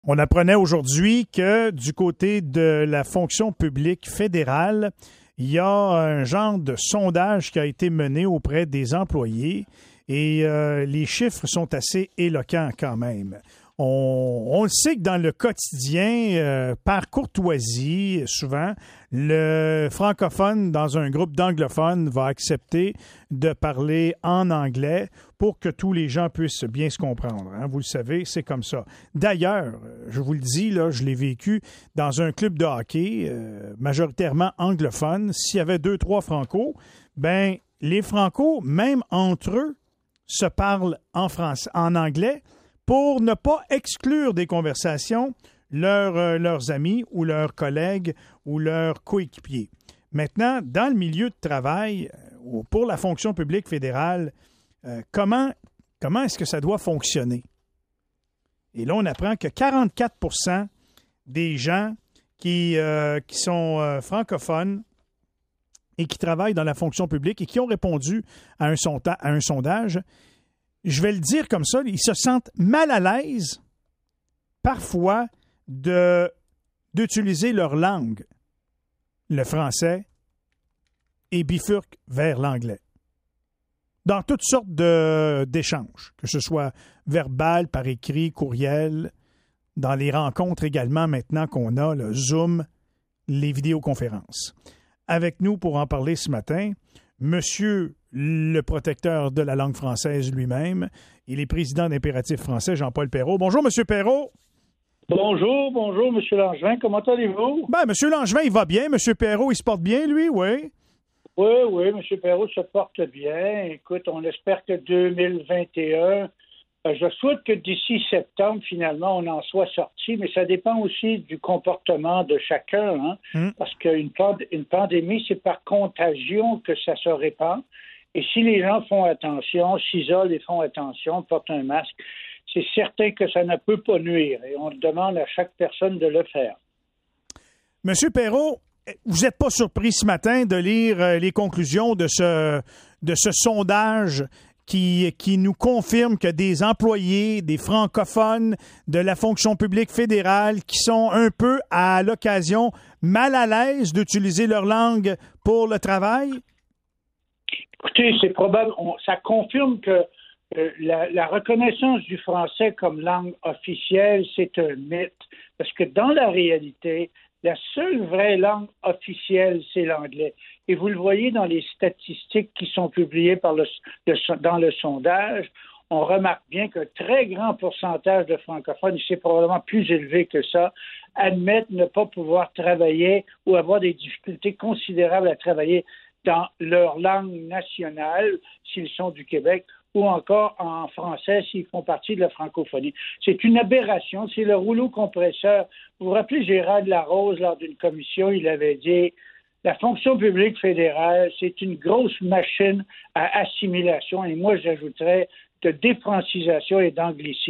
On apprenait aujourd'hui que du côté de la fonction publique fédérale, il y a un genre de sondage qui a été mené auprès des employés et les chiffres sont assez éloquents quand même. On le sait que dans le quotidien, par courtoisie, souvent, le francophone dans un groupe d'anglophones va accepter de parler en anglais pour que tous les gens puissent bien se comprendre. Hein. Vous le savez, c'est comme ça. D'ailleurs, je vous le dis, là, je l'ai vécu dans un club de hockey majoritairement anglophone. S'il y avait 2-3 francos, ben les francos, même entre eux, se parlent en français, en anglais, pour ne pas exclure des conversations leurs amis ou leurs collègues ou leurs coéquipiers. Maintenant, dans le milieu de travail, pour la fonction publique fédérale, comment est-ce que ça doit fonctionner? Et là, on apprend que 44% des gens qui sont francophones et qui travaillent dans la fonction publique et qui ont répondu à un sondage, je vais le dire comme ça, ils se sentent mal à l'aise parfois d'utiliser leur langue, le français, et bifurquent vers l'anglais. Dans toutes sortes d'échanges, que ce soit verbal, par écrit, courriel, dans les rencontres également maintenant qu'on a, le Zoom, les vidéoconférences. Avec nous pour en parler ce matin, Monsieur le protecteur de la langue française lui-même, il est président d'Impératif français, Jean-Paul Perrault. Bonjour, Monsieur Perrault. Bonjour, Monsieur Langevin. Comment allez-vous? Ben, Monsieur Langevin, il va bien. Monsieur Perrault, il se porte bien, lui, oui? Oui, Monsieur Perrault se porte bien. Écoute, on espère que 2021, je souhaite que d'ici septembre, finalement, on en soit sorti, mais ça dépend aussi du comportement de chacun, hein? Parce qu'une pandémie, c'est par contagion que ça se répand. Et si les gens font attention, s'isolent et font attention, portent un masque, c'est certain que ça ne peut pas nuire. Et on demande à chaque personne de le faire. Monsieur Perrault, vous n'êtes pas surpris ce matin de lire les conclusions de ce sondage qui nous confirme que des employés, des francophones de la fonction publique fédérale qui sont un peu, à l'occasion, mal à l'aise d'utiliser leur langue pour le travail? Écoutez, c'est probable. Ça confirme que la reconnaissance du français comme langue officielle, c'est un mythe. Parce que dans la réalité, la seule vraie langue officielle, c'est l'anglais. Et vous le voyez dans les statistiques qui sont publiées dans le sondage, on remarque bien qu'un très grand pourcentage de francophones, et c'est probablement plus élevé que ça, admettent ne pas pouvoir travailler ou avoir des difficultés considérables à travailler dans leur langue nationale, s'ils sont du Québec, ou encore en français s'ils font partie de la francophonie. C'est une aberration, c'est le rouleau compresseur. Vous vous rappelez Gérald Larose, lors d'une commission, il avait dit « La fonction publique fédérale, c'est une grosse machine à assimilation, et moi j'ajouterais de défrancisation et d'anglicisation. »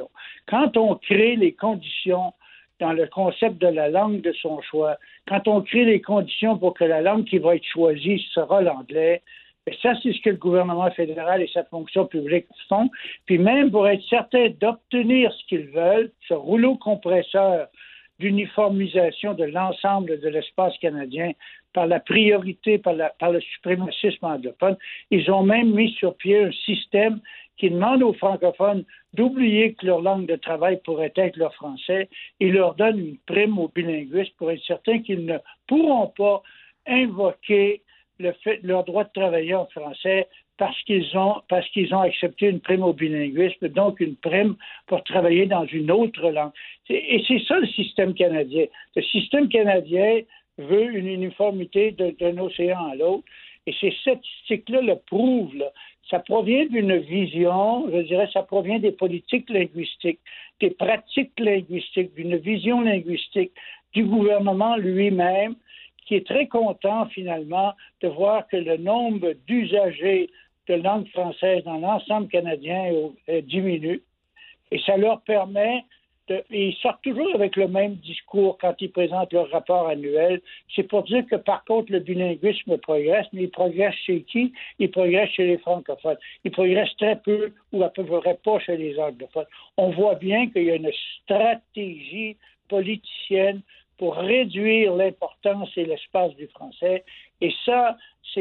Quand on crée les conditions dans le concept de la langue de son choix, quand on crée les conditions pour que la langue qui va être choisie sera l'anglais, et ça, c'est ce que le gouvernement fédéral et sa fonction publique font. Puis même pour être certain d'obtenir ce qu'ils veulent, ce rouleau compresseur d'uniformisation de l'ensemble de l'espace canadien par la priorité, par le suprémacisme anglophone, ils ont même mis sur pied un système qui demande aux francophones d'oublier que leur langue de travail pourrait être le français et leur donne une prime aux bilinguistes pour être certains qu'ils ne pourront pas invoquer leur droit de travailler en français parce qu'ils ont accepté une prime au bilinguisme, donc une prime pour travailler dans une autre langue. Et c'est ça le système canadien. Le système canadien veut une uniformité d'un océan à l'autre. Et ces statistiques-là le prouvent. Là. Ça provient d'une vision, je dirais, ça provient des politiques linguistiques, des pratiques linguistiques, d'une vision linguistique du gouvernement lui-même, qui est très content, finalement, de voir que le nombre d'usagers de langue française dans l'ensemble canadien diminue. Et ça leur permet ils sortent toujours avec le même discours quand ils présentent leur rapport annuel. C'est pour dire que, par contre, le bilinguisme progresse, mais il progresse chez qui? Il progresse chez les francophones. Il progresse très peu ou à peu près pas chez les anglophones. On voit bien qu'il y a une stratégie politicienne pour réduire l'importance et l'espace du français. Et ça,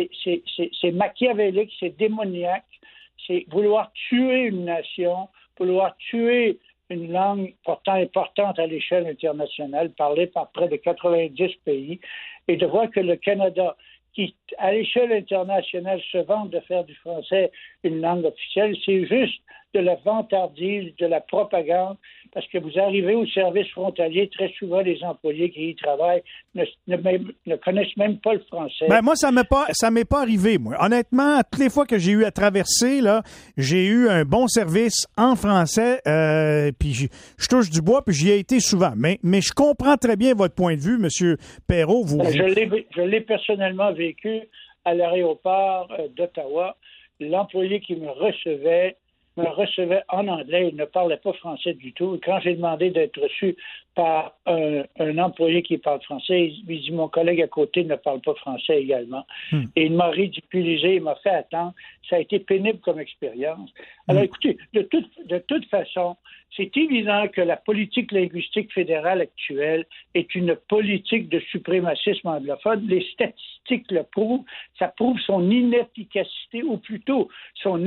c'est machiavélique, c'est démoniaque. C'est vouloir tuer une nation, vouloir tuer une langue pourtant importante à l'échelle internationale, parlée par près de 90 pays, et de voir que le Canada, qui, à l'échelle internationale, se vante de faire du français une langue officielle, c'est juste de la vantardise, de la propagande, parce que vous arrivez au service frontalier, très souvent les employés qui y travaillent ne connaissent même pas le français. Ben moi, ça m'est pas arrivé, moi. Honnêtement, toutes les fois que j'ai eu à traverser, là, j'ai eu un bon service en français, puis je touche du bois, puis j'y ai été souvent. Mais je comprends très bien votre point de vue, M. Perrault. Je l'ai personnellement vécu à l'aéroport d'Ottawa. L'employé qui me recevait en anglais, il ne parlait pas français du tout. Et quand j'ai demandé d'être reçu par un employé qui parle français, il dit, mon collègue à côté ne parle pas français également. Et il m'a ridiculisé, il m'a fait attendre. Ça a été pénible comme expérience. Alors écoutez, de toute façon, c'est évident que la politique linguistique fédérale actuelle est une politique de suprémacisme anglophone. Les statistiques le prouvent. Ça prouve son inefficacité, ou plutôt son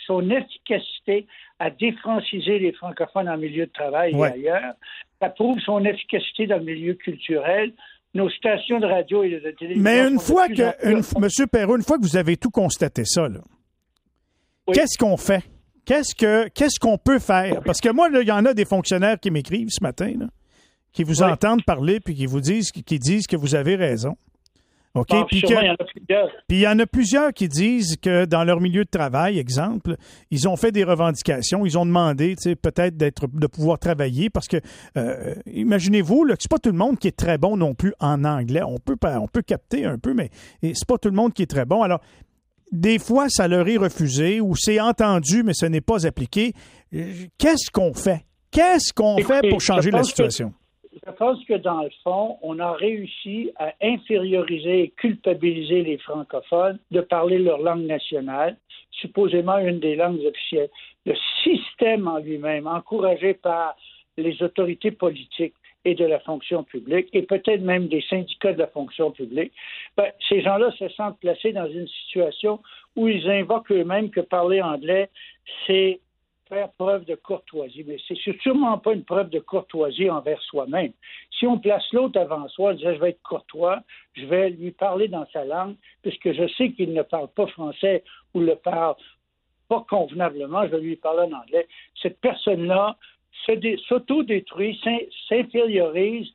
efficacité à défranciser les francophones en milieu de travail et ailleurs. Ça prouve son efficacité dans le milieu culturel. Nos stations de radio et de télévision. Mais M. Perrault, une fois que vous avez tout constaté ça, là, qu'est-ce qu'on fait? Qu'est-ce qu'on peut faire? Parce que moi, il y en a des fonctionnaires qui m'écrivent ce matin, là, qui vous entendent parler puis qui disent que vous avez raison. OK? Puis il y en a plusieurs. Puis il y en a plusieurs qui disent que dans leur milieu de travail, exemple, ils ont fait des revendications, ils ont demandé, peut-être de pouvoir travailler parce que, imaginez-vous, là, que c'est pas tout le monde qui est très bon non plus en anglais. On peut capter un peu, mais c'est pas tout le monde qui est très bon. Alors, des fois, ça leur est refusé ou c'est entendu, mais ce n'est pas appliqué. Qu'est-ce qu'on fait? Qu'est-ce qu'on fait pour changer la situation? Je pense que, dans le fond, on a réussi à inférioriser et culpabiliser les francophones de parler leur langue nationale, supposément une des langues officielles. Le système en lui-même, encouragé par les autorités politiques et de la fonction publique, et peut-être même des syndicats de la fonction publique, ces gens-là se sentent placés dans une situation où ils invoquent eux-mêmes que parler anglais, c'est faire preuve de courtoisie. Mais c'est sûrement pas une preuve de courtoisie envers soi-même. Si on place l'autre avant soi, on dit, je vais être courtois, je vais lui parler dans sa langue, puisque je sais qu'il ne parle pas français ou le parle pas convenablement, je vais lui parler en anglais. Cette personne-là s'auto-détruit, s'infériorise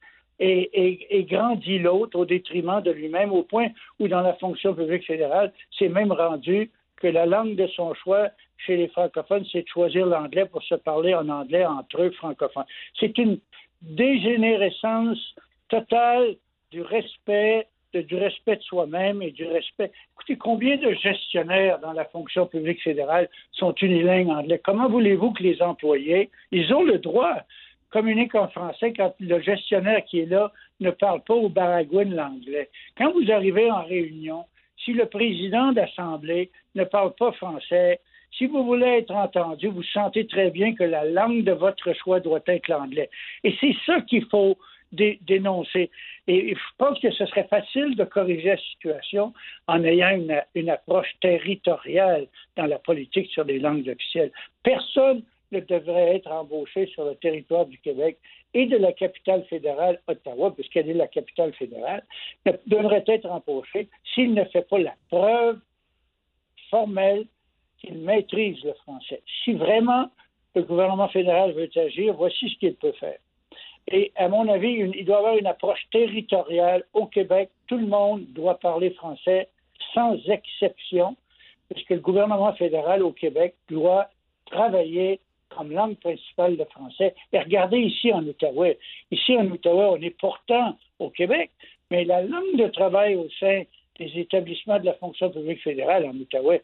et grandit l'autre au détriment de lui-même, au point où, dans la fonction publique fédérale, c'est même rendu que la langue de son choix chez les francophones, c'est de choisir l'anglais pour se parler en anglais entre eux francophones. C'est une dégénérescence totale du respect de soi-même et du respect. Écoutez, combien de gestionnaires dans la fonction publique fédérale sont unilingues anglais? Comment voulez-vous que les employés, ils ont le droit, communiquent en français quand le gestionnaire qui est là ne parle pas au baragouine l'anglais? Quand vous arrivez en réunion, si le président d'Assemblée ne parle pas français, si vous voulez être entendu, vous sentez très bien que la langue de votre choix doit être l'anglais. Et c'est ça qu'il faut dénoncer. Et je pense que ce serait facile de corriger la situation en ayant une approche territoriale dans la politique sur les langues officielles. Personne ne devrait être embauché sur le territoire du Québec et de la capitale fédérale, Ottawa, puisqu'elle est la capitale fédérale, ne devrait être embauché s'il ne fait pas la preuve formelle qu'il maîtrise le français. Si vraiment le gouvernement fédéral veut agir, voici ce qu'il peut faire. Et à mon avis, il doit y avoir une approche territoriale au Québec. Tout le monde doit parler français sans exception, puisque le gouvernement fédéral au Québec doit travailler comme langue principale le français. Et regardez ici en Outaouais. Ici en Outaouais, on est pourtant au Québec, mais la langue de travail au sein des établissements de la fonction publique fédérale en Outaouais,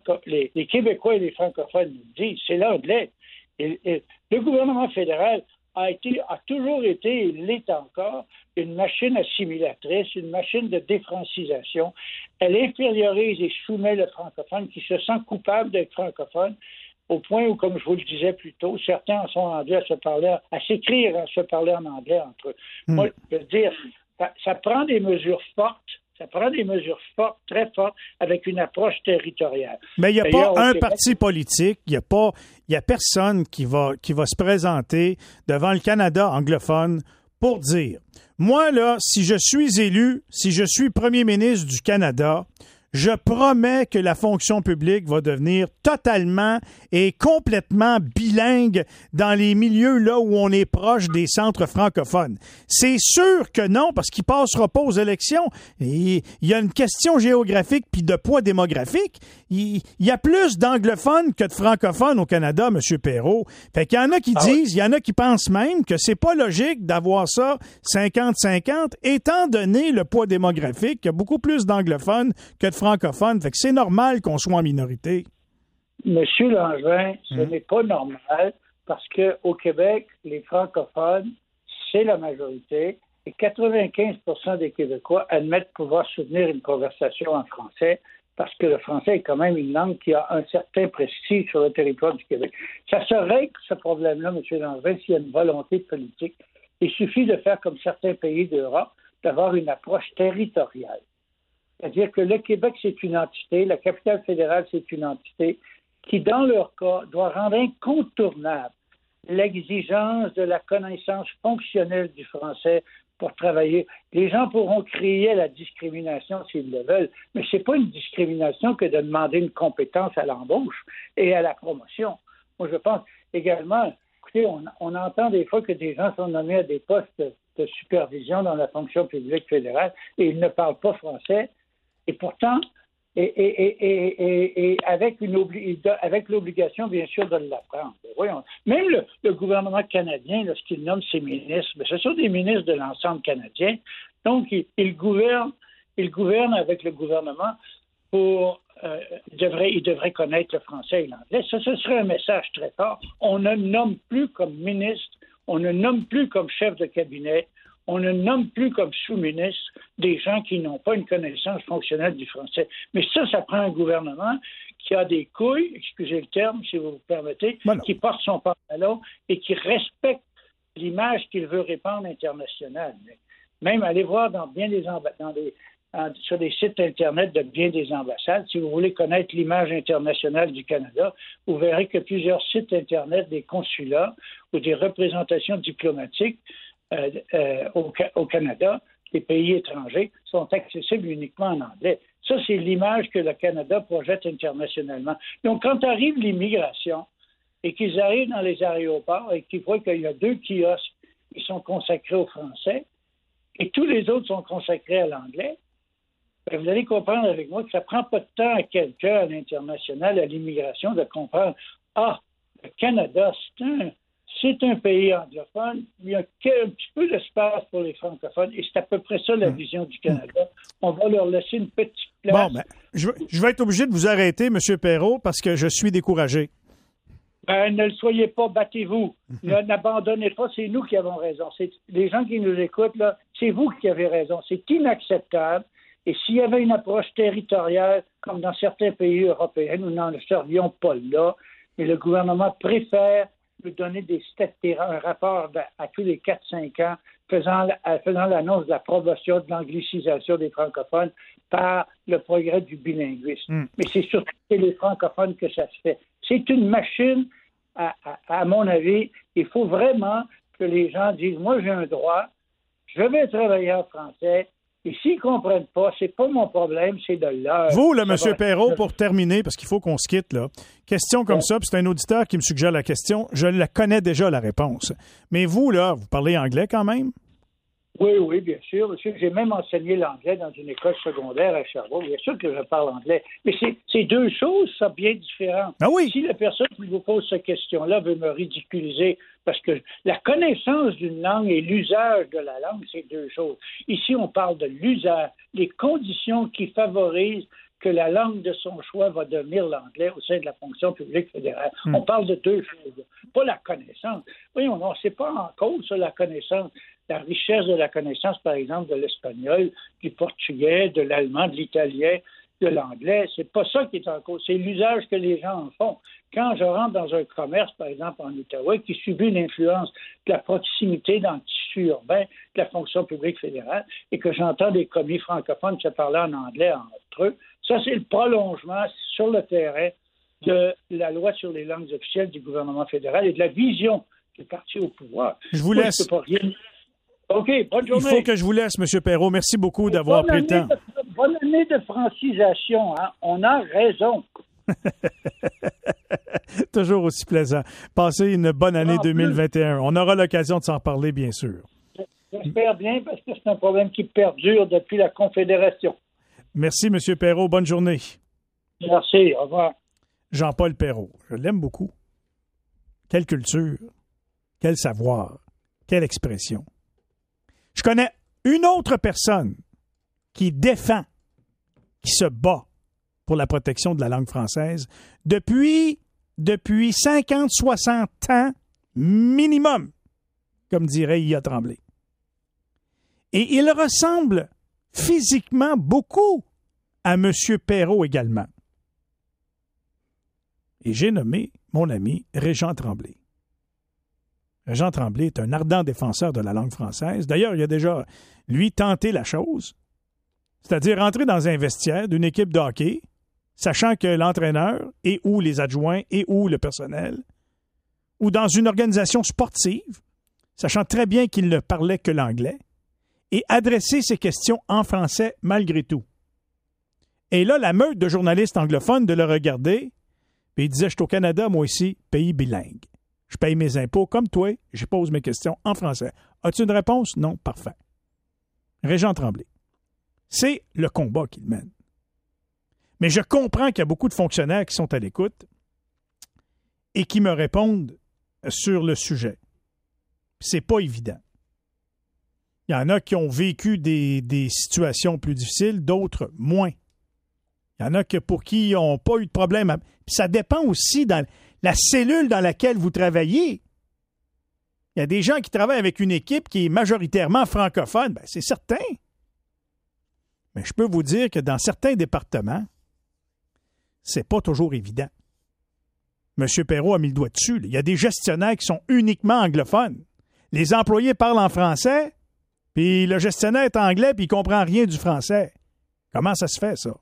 les Québécois et les francophones nous disent, c'est l'anglais. Et le gouvernement fédéral a toujours été, et l'est encore, une machine assimilatrice, une machine de défrancisation. Elle infériorise et soumet le francophone qui se sent coupable d'être francophone, au point où, comme je vous le disais plus tôt, certains en sont rendus à s'écrire, à se parler en anglais entre eux. Moi, je veux dire, ça prend des mesures fortes. Ça prend des mesures fortes, très fortes, avec une approche territoriale. Mais il n'y a pas un parti politique, il y a personne qui va se présenter devant le Canada anglophone pour dire, moi, là, si je suis élu, si je suis premier ministre du Canada, je promets que la fonction publique va devenir totalement et complètement bilingue dans les milieux là où on est proche des centres francophones. C'est sûr que non, parce qu'il passera pas aux élections. Et il y a une question géographique puis de poids démographique. Il y a plus d'anglophones que de francophones au Canada, M. Perrault. Fait qu'il y en a qui disent, il y en a qui pensent même que c'est pas logique d'avoir ça 50-50, étant donné le poids démographique, il y a beaucoup plus d'anglophones que de francophones. Fait que c'est normal qu'on soit en minorité. Monsieur Langevin, ce n'est pas normal parce qu'au Québec, les francophones, c'est la majorité et 95% des Québécois admettent pouvoir soutenir une conversation en français parce que le français est quand même une langue qui a un certain prestige sur le territoire du Québec. Ça se règle, ce problème-là, M. Langevin, s'il y a une volonté politique. Il suffit de faire comme certains pays d'Europe, d'avoir une approche territoriale. C'est-à-dire que le Québec, c'est une entité, la capitale fédérale, c'est une entité qui, dans leur cas, doit rendre incontournable l'exigence de la connaissance fonctionnelle du français pour travailler. Les gens pourront crier à la discrimination s'ils le veulent, mais ce n'est pas une discrimination que de demander une compétence à l'embauche et à la promotion. Moi, je pense également, écoutez, on entend des fois que des gens sont nommés à des postes de supervision dans la fonction publique fédérale et ils ne parlent pas français. Et pourtant, avec l'obligation, bien sûr, de l'apprendre. Voyons. Même le gouvernement canadien, lorsqu'il nomme ses ministres, ce sont des ministres de l'ensemble canadien. Donc, il gouverne avec le gouvernement il devrait connaître le français et l'anglais. Ça, ce serait un message très fort. On ne nomme plus comme ministre, on ne nomme plus comme chef de cabinet, on ne nomme plus comme sous-ministre des gens qui n'ont pas une connaissance fonctionnelle du français. Mais ça prend un gouvernement qui a des couilles, excusez le terme, si vous permettez, qui porte son pantalon et qui respecte l'image qu'il veut répandre internationale. Même aller voir sur des sites Internet de bien des ambassades, si vous voulez connaître l'image internationale du Canada, vous verrez que plusieurs sites Internet des consulats ou des représentations diplomatiques au Canada, les pays étrangers, sont accessibles uniquement en anglais. Ça, c'est l'image que le Canada projette internationalement. Donc, quand arrive l'immigration et qu'ils arrivent dans les aéroports et qu'ils voient qu'il y a 2 kiosques qui sont consacrés au français et tous les autres sont consacrés à l'anglais, vous allez comprendre avec moi que ça ne prend pas de temps à quelqu'un à l'international, à l'immigration, de comprendre « Ah, le Canada, c'est un pays anglophone, il y a un petit peu d'espace pour les francophones et c'est à peu près ça la vision du Canada. On va leur laisser une petite place. Bon, je vais être obligé de vous arrêter, M. Perrault, parce que je suis découragé. Ne le soyez pas, battez-vous. N'abandonnez pas, c'est nous qui avons raison. C'est les gens qui nous écoutent, là, c'est vous qui avez raison. C'est inacceptable. Et s'il y avait une approche territoriale, comme dans certains pays européens, nous n'en serions pas là, mais le gouvernement préfère nous donner un rapport à tous les 4-5 ans faisant l'annonce de la promotion de l'anglicisation des francophones par le progrès du bilinguisme. Mais c'est surtout chez les francophones que ça se fait. C'est une machine, à mon avis. Il faut vraiment que les gens disent « Moi, j'ai un droit, je vais travailler en français ». Et s'ils ne comprennent pas, c'est pas mon problème, c'est de leur... Vous, là, M. Perrault, pour terminer, parce qu'il faut qu'on se quitte, là, question comme ça, puis c'est un auditeur qui me suggère la question, je la connais déjà, la réponse. Mais vous, là, vous parlez anglais quand même? Oui, bien sûr. J'ai même enseigné l'anglais dans une école secondaire à Sherbrooke. Bien sûr que je parle anglais. Mais c'est 2 choses, ça, bien différentes. Ah oui? Si la personne qui vous pose cette question-là veut me ridiculiser, parce que la connaissance d'une langue et l'usage de la langue, c'est 2 choses. Ici, on parle de l'usage, les conditions qui favorisent que la langue de son choix va devenir l'anglais au sein de la fonction publique fédérale. On parle de deux choses, pas la connaissance. Voyons, non, c'est pas en cause ça, la connaissance, la richesse de la connaissance, par exemple, de l'espagnol, du portugais, de l'allemand, de l'italien, de l'anglais. C'est pas ça qui est en cause, c'est l'usage que les gens en font. Quand je rentre dans un commerce, par exemple, en Outaouais, qui subit l'influence de la proximité dans le tissu urbain de la fonction publique fédérale, et que j'entends des commis francophones se parler en anglais entre eux, ça, c'est le prolongement sur le terrain de la loi sur les langues officielles du gouvernement fédéral et de la vision du parti au pouvoir. Je vous laisse. OK, bonne journée. Il faut que je vous laisse, M. Perrault. Merci beaucoup d'avoir pris le temps. Bonne année de francisation. Hein? On a raison. Toujours aussi plaisant. Passez une bonne année 2021. On aura l'occasion de s'en reparler, bien sûr. J'espère bien, parce que c'est un problème qui perdure depuis la Confédération. Merci, M. Perrault. Bonne journée. Merci. Au revoir. Jean-Paul Perrault. Je l'aime beaucoup. Quelle culture, quel savoir, quelle expression. Je connais une autre personne qui défend, qui se bat pour la protection de la langue française depuis 50, 60 ans minimum, comme dirait Yves Tremblay. Et il ressemble physiquement beaucoup à M. Perrault également. Et j'ai nommé mon ami Régent Tremblay. Régent Tremblay est un ardent défenseur de la langue française. D'ailleurs, il a déjà, lui, tenté la chose, c'est-à-dire rentrer dans un vestiaire d'une équipe de hockey, sachant que l'entraîneur et ou les adjoints et ou le personnel, ou dans une organisation sportive, sachant très bien qu'il ne parlait que l'anglais, et adresser ses questions en français malgré tout. Et là, la meute de journalistes anglophones de le regarder, puis il disait, je suis au Canada, moi ici, pays bilingue. Je paye mes impôts comme toi, je pose mes questions en français. As-tu une réponse? Non, parfait. Régent Tremblay. C'est le combat qu'il mène. Mais je comprends qu'il y a beaucoup de fonctionnaires qui sont à l'écoute et qui me répondent sur le sujet. C'est pas évident. Il y en a qui ont vécu des situations plus difficiles, d'autres moins. Il y en a pour qui ils n'ont pas eu de problème. Puis ça dépend aussi dans la cellule dans laquelle vous travaillez. Il y a des gens qui travaillent avec une équipe qui est majoritairement francophone. Bien, c'est certain. Mais je peux vous dire que dans certains départements, c'est pas toujours évident. M. Perrault a mis le doigt dessus. Il y a des gestionnaires qui sont uniquement anglophones. Les employés parlent en français, puis le gestionnaire est anglais, puis il ne comprend rien du français. Comment ça se fait, ça?